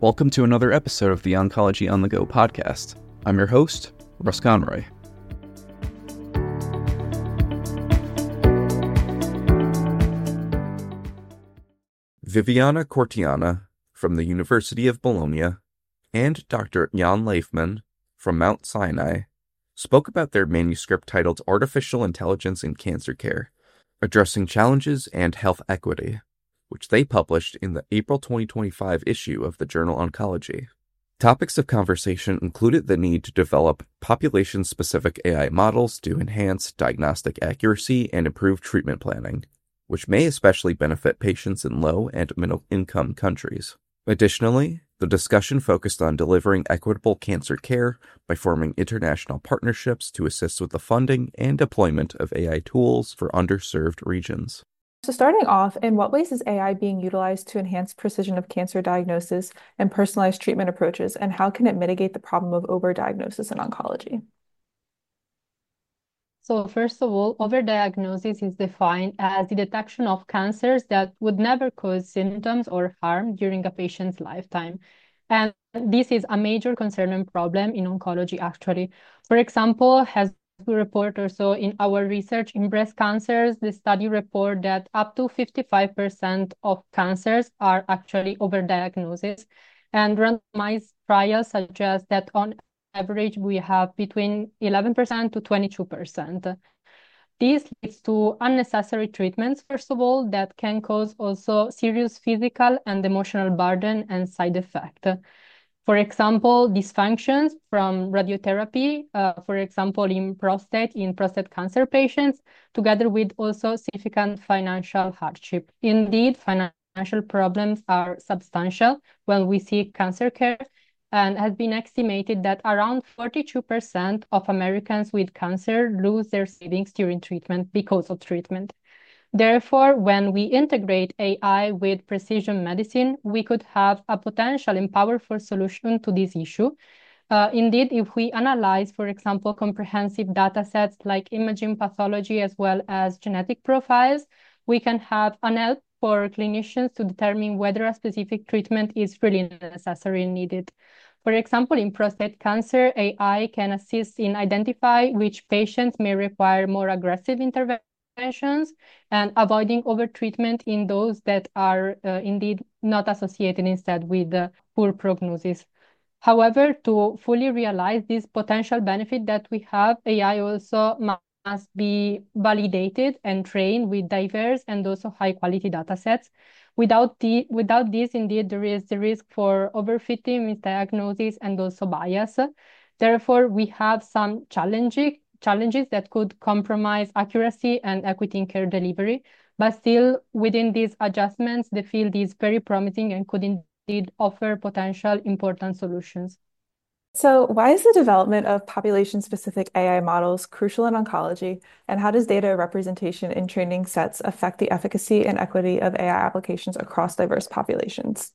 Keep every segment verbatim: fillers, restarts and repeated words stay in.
Welcome to another episode of the Oncology on the Go podcast. I'm your host, Russ Conroy. Viviana Cortiana from the University of Bologna and Doctor Jan Leifman from Mount Sinai spoke about their manuscript titled Artificial Intelligence in Cancer Care, Addressing Challenges and Health Equity, which they published in the April twenty twenty-five issue of the journal Oncology. Topics of conversation included the need to develop population-specific A I models to enhance diagnostic accuracy and improve treatment planning, which may especially benefit patients in low and middle-income countries. Additionally, the discussion focused on delivering equitable cancer care by forming international partnerships to assist with the funding and deployment of A I tools for underserved regions. So starting off, in what ways is A I being utilized to enhance precision of cancer diagnosis and personalized treatment approaches, and how can it mitigate the problem of overdiagnosis in oncology? So first of all, overdiagnosis is defined as the detection of cancers that would never cause symptoms or harm during a patient's lifetime. And this is a major concern and problem in oncology, actually. For example, as we report also in our research in breast cancers, the study report that up to fifty-five percent of cancers are actually overdiagnosis. And randomized trials suggest that on average, we have between eleven percent to twenty-two percent. This leads to unnecessary treatments, first of all, that can cause also serious physical and emotional burden and side effect. For example, dysfunctions from radiotherapy, uh, for example, in prostate, in prostate cancer patients, together with also significant financial hardship. Indeed, financial problems are substantial when we see cancer care, and has been estimated that around forty-two percent of Americans with cancer lose their savings during treatment because of treatment. Therefore, when we integrate A I with precision medicine, we could have a potential and powerful solution to this issue. Uh, indeed, if we analyze, for example, comprehensive data sets like imaging pathology as well as genetic profiles, we can have an help for clinicians to determine whether a specific treatment is really necessary and needed. For example, in prostate cancer, A I can assist in identify which patients may require more aggressive interventions and avoiding overtreatment in those that are uh, indeed not associated instead with uh, poor prognosis. However, to fully realize this potential benefit that we have, A I also must be validated and trained with diverse and also high quality data sets. Without, the, without this, indeed, there is the risk for overfitting, misdiagnosis, and also bias. Therefore, we have some challenging challenges that could compromise accuracy and equity in care delivery. But still, within these adjustments, the field is very promising and could indeed offer potential important solutions. So why is the development of population-specific A I models crucial in oncology, and how does data representation in training sets affect the efficacy and equity of A I applications across diverse populations?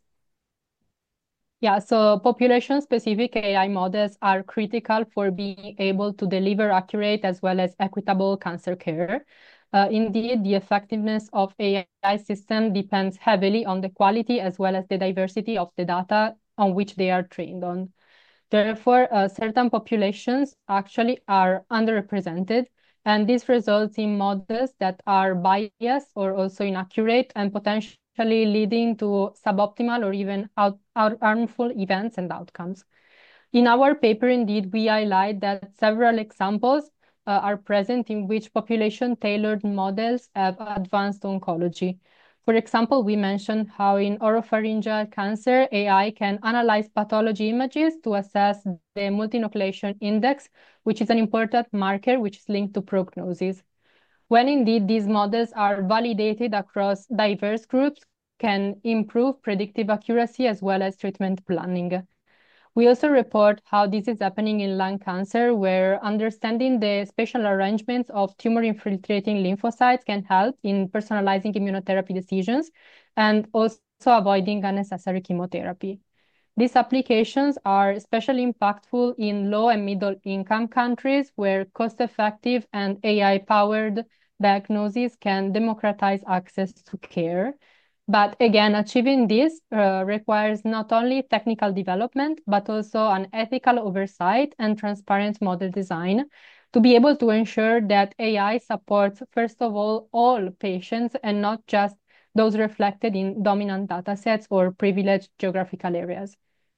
Yeah, so population-specific A I models are critical for being able to deliver accurate as well as equitable cancer care. Uh, indeed, the effectiveness of A I systems depends heavily on the quality as well as the diversity of the data on which they are trained on. Therefore, uh, certain populations actually are underrepresented, and this results in models that are biased or also inaccurate and potentially leading to suboptimal or even out, out harmful events and outcomes. In our paper, indeed, we highlight that several examples uh, are present in which population-tailored models have advanced oncology. For example, we mentioned how in oropharyngeal cancer, A I can analyze pathology images to assess the multinucleation index, which is an important marker which is linked to prognosis. When indeed these models are validated across diverse groups, can improve predictive accuracy as well as treatment planning. We also report how this is happening in lung cancer, where understanding the spatial arrangements of tumor-infiltrating lymphocytes can help in personalizing immunotherapy decisions and also avoiding unnecessary chemotherapy. These applications are especially impactful in low and middle-income countries, where cost-effective and A I-powered diagnosis can democratize access to care. But again, achieving this uh, requires not only technical development, but also an ethical oversight and transparent model design to be able to ensure that A I supports, first of all, all patients and not just those reflected in dominant datasets or privileged geographical areas.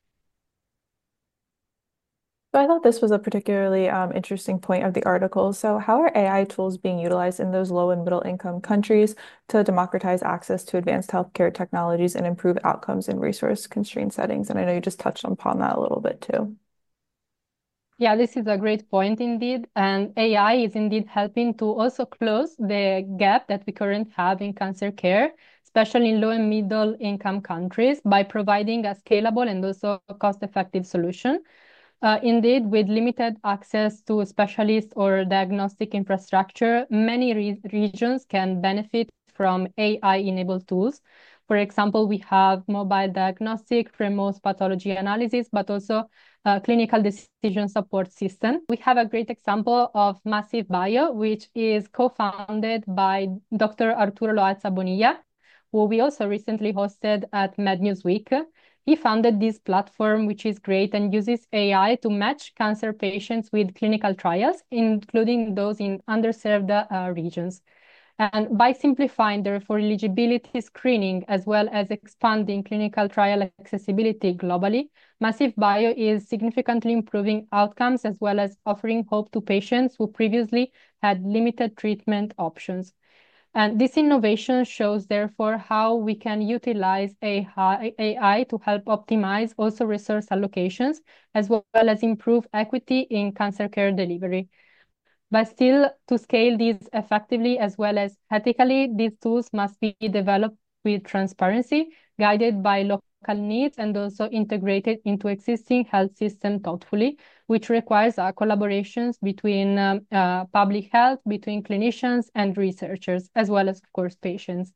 So I thought this was a particularly um, interesting point of the article. So how are A I tools being utilized in those low and middle income countries to democratize access to advanced healthcare technologies and improve outcomes in resource constrained settings? And I know you just touched upon that a little bit too. Yeah, this is a great point indeed. And A I is indeed helping to also close the gap that we currently have in cancer care, especially in low and middle income countries, by providing a scalable and also cost-effective solution. Uh, indeed, with limited access to specialist or diagnostic infrastructure, many re regions can benefit from A I-enabled tools. For example, we have mobile diagnostic, remote pathology analysis, but also a clinical decision support system. We have a great example of Massive Bio, which is co-founded by Doctor Arturo Loaiza Bonilla, who we also recently hosted at MedNewsWeek. He founded this platform, which is great and uses A I to match cancer patients with clinical trials, including those in underserved uh, regions. And by simplifying, therefore, eligibility screening as well as expanding clinical trial accessibility globally, Massive Bio is significantly improving outcomes as well as offering hope to patients who previously had limited treatment options. And this innovation shows, therefore, how we can utilize A I to help optimize also resource allocations, as well as improve equity in cancer care delivery. But still, to scale these effectively as well as ethically, these tools must be developed with transparency, guided by local needs, and also integrated into existing health system thoughtfully, which requires uh, collaborations between um, uh, public health, between clinicians and researchers, as well as, of course, patients.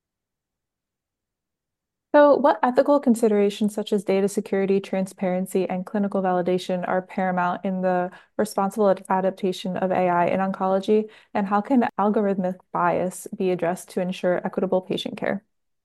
So what ethical considerations such as data security, transparency, and clinical validation are paramount in the responsible ad- adaptation of A I in oncology, and how can algorithmic bias be addressed to ensure equitable patient care?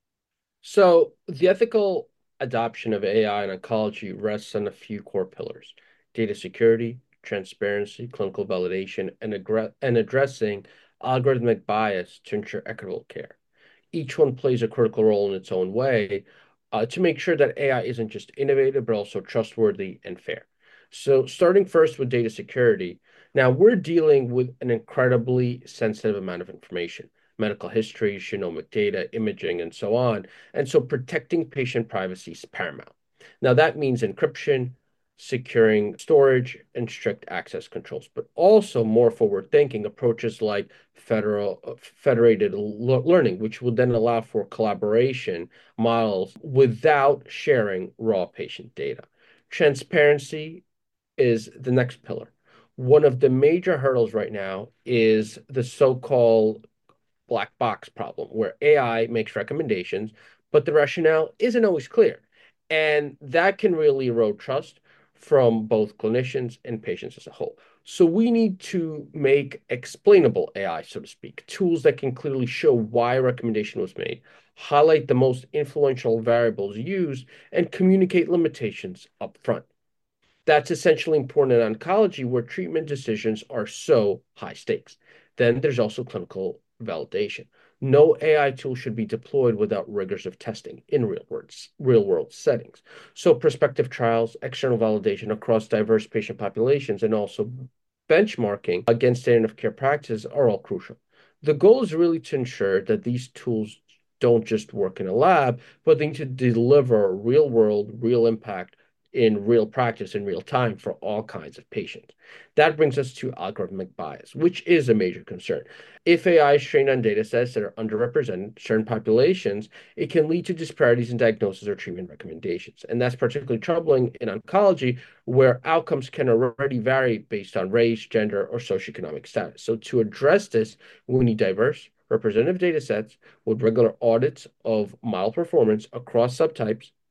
So the ethical adoption of A I in oncology rests on a few core pillars: data security, transparency, clinical validation, and, and addressing algorithmic bias to ensure equitable care. Each one plays a critical role in its own way uh, to make sure that A I isn't just innovative, but also trustworthy and fair. So starting first with data security, now we're dealing with an incredibly sensitive amount of information: medical history, genomic data, imaging, and so on. And so protecting patient privacy is paramount. Now that means encryption, securing storage, and strict access controls, but also more forward-thinking approaches like federal uh, federated learning, which will then allow for collaboration models without sharing raw patient data. Transparency is the next pillar. One of the major hurdles right now is the so-called black box problem, where A I makes recommendations, but the rationale isn't always clear. And that can really erode trust from both clinicians and patients as a whole. So we need to make explainable A I, so to speak, tools that can clearly show why a recommendation was made, highlight the most influential variables used, and communicate limitations up front. That's essentially important in oncology, where treatment decisions are so high stakes. Then there's also clinical validation. No A I tool should be deployed without rigors of testing in real world, real world settings. So prospective trials, external validation across diverse patient populations, and also benchmarking against standard of care practices are all crucial. The goal is really to ensure that these tools don't just work in a lab, but they need to deliver real world, real impact in real practice in real time for all kinds of patients. That brings us to algorithmic bias, which is a major concern. If A I is trained on data sets that are underrepresented in certain populations, it can lead to disparities in diagnosis or treatment recommendations. And that's particularly troubling in oncology, where outcomes can already vary based on race, gender, or socioeconomic status. So to address this, we need diverse, representative data sets with regular audits of model performance across subtypes,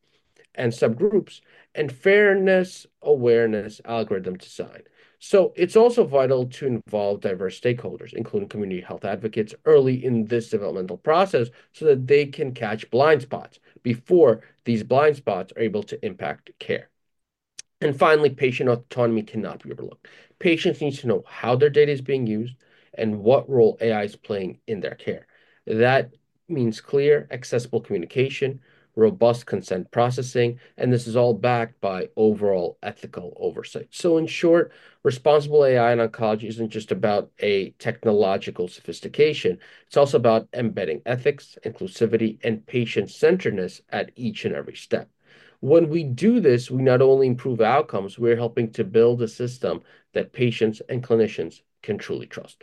and subgroups, and fairness awareness algorithm design. So it's also vital to involve diverse stakeholders, including community health advocates, early in this developmental process so that they can catch blind spots before these blind spots are able to impact care. And finally, patient autonomy cannot be overlooked. Patients need to know how their data is being used and what role A I is playing in their care. That means clear, accessible communication, robust consent processing, and this is all backed by overall ethical oversight. So in short, responsible A I in oncology isn't just about a technological sophistication. It's also about embedding ethics, inclusivity, and patient-centeredness at each and every step. When we do this, we not only improve outcomes, we're helping to build a system that patients and clinicians can truly trust.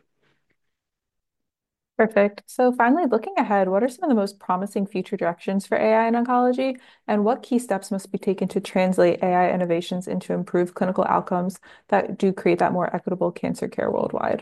Perfect. So finally, looking ahead, what are some of the most promising future directions for A I in oncology, and what key steps must be taken to translate A I innovations into improved clinical outcomes that do create that more equitable cancer care worldwide?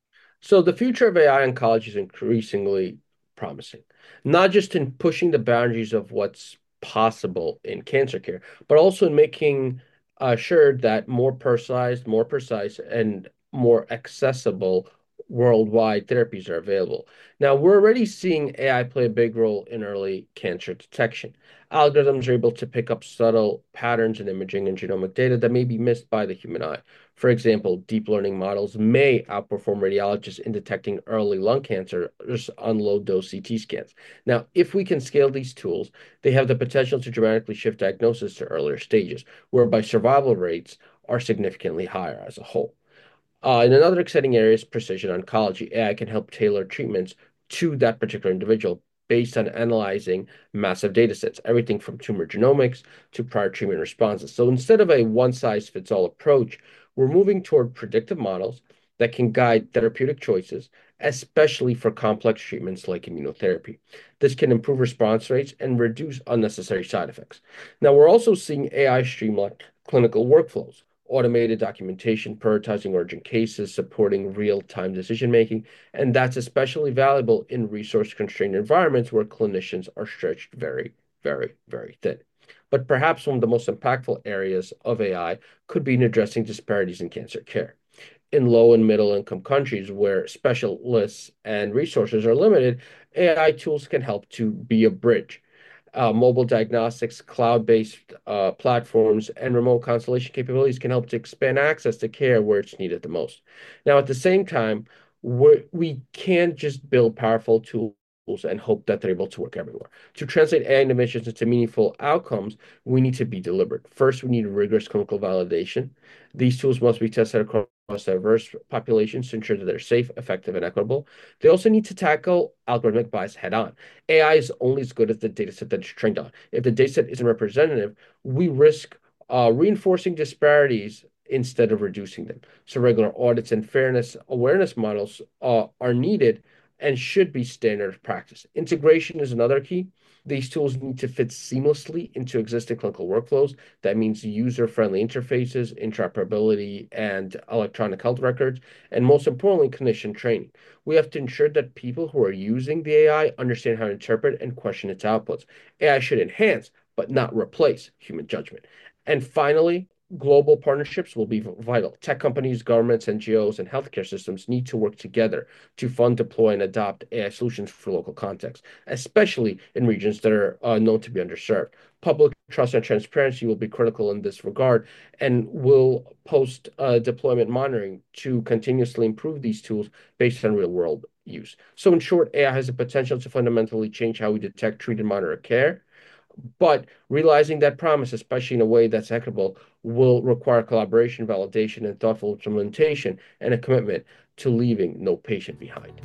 So the future of A I oncology is increasingly promising, not just in pushing the boundaries of what's possible in cancer care, but also in making uh, sure that more personalized, more precise, and more accessible worldwide therapies are available. Now, we're already seeing A I play a big role in early cancer detection. Algorithms are able to pick up subtle patterns in imaging and genomic data that may be missed by the human eye. For example, deep learning models may outperform radiologists in detecting early lung cancer on low-dose C T scans. Now, if we can scale these tools, they have the potential to dramatically shift diagnosis to earlier stages, whereby survival rates are significantly higher as a whole. Uh, in another exciting area is precision oncology. A I can help tailor treatments to that particular individual based on analyzing massive data sets, everything from tumor genomics to prior treatment responses. So instead of a one-size-fits-all approach, we're moving toward predictive models that can guide therapeutic choices, especially for complex treatments like immunotherapy. This can improve response rates and reduce unnecessary side effects. Now, we're also seeing A I streamline clinical workflows, automated documentation, prioritizing urgent cases, supporting real-time decision-making, and that's especially valuable in resource-constrained environments where clinicians are stretched very, very, very thin. But perhaps one of the most impactful areas of A I could be in addressing disparities in cancer care. In low and middle income countries where specialists and resources are limited, A I tools can help to be a bridge. Uh, mobile diagnostics, cloud-based uh, platforms, and remote consultation capabilities can help to expand access to care where it's needed the most. Now, at the same time, we're, we can't just build powerful tools and hope that they're able to work everywhere. To translate A I innovations into meaningful outcomes, we need to be deliberate. First, we need rigorous clinical validation. These tools must be tested across diverse populations to ensure that they're safe, effective, and equitable. They also need to tackle algorithmic bias head-on. A I is only as good as the data set that it's trained on. If the data set isn't representative, we risk uh, reinforcing disparities instead of reducing them. So regular audits and fairness awareness models uh, are needed and should be standard practice. Integration is another key. These tools need to fit seamlessly into existing clinical workflows. That means user-friendly interfaces, interoperability, and electronic health records, and most importantly, clinician training. We have to ensure that people who are using the A I understand how to interpret and question its outputs. A I should enhance, but not replace, human judgment. And finally, global partnerships will be vital. Tech companies, governments, N G Os, and healthcare systems need to work together to fund, deploy, and adopt A I solutions for local contexts, especially in regions that are uh, known to be underserved. Public trust and transparency will be critical in this regard, and will post uh, deployment monitoring to continuously improve these tools based on real-world use. So in short, A I has the potential to fundamentally change how we detect, treat, and monitor care. But realizing that promise, especially in a way that's equitable, will require collaboration, validation, and thoughtful implementation, and a commitment to leaving no patient behind.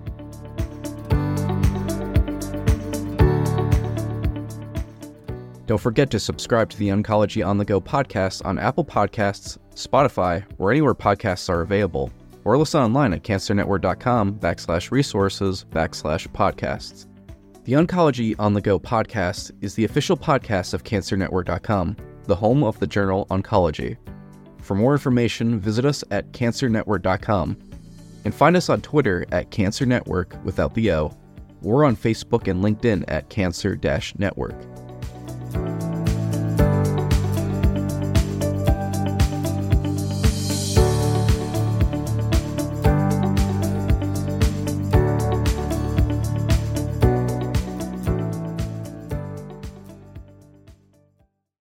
Don't forget to subscribe to the Oncology on the Go podcast on Apple Podcasts, Spotify, or anywhere podcasts are available, or listen online at cancernetwork.com backslash resources backslash podcasts. The Oncology on the Go podcast is the official podcast of cancer network dot com, the home of the journal Oncology. For more information, visit us at cancer network dot com and find us on Twitter at CancerNetwork without the O, or on Facebook and LinkedIn at Cancer Network.